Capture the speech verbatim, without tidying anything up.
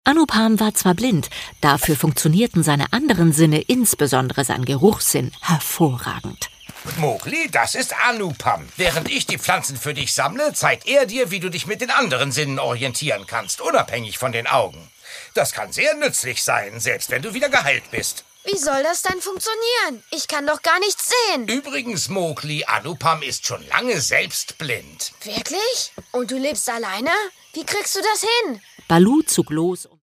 Anupam war zwar blind, dafür funktionierten seine anderen Sinne, insbesondere sein Geruchssinn, hervorragend. Mowgli, das ist Anupam. Während ich die Pflanzen für dich sammle, zeigt er dir, wie du dich mit den anderen Sinnen orientieren kannst, unabhängig von den Augen. Das kann sehr nützlich sein, selbst wenn du wieder geheilt bist. Wie soll das denn funktionieren? Ich kann doch gar nichts sehen. Übrigens, Mowgli, Anupam ist schon lange selbst blind. Wirklich? Und du lebst alleine? Wie kriegst du das hin? Baloo zog los.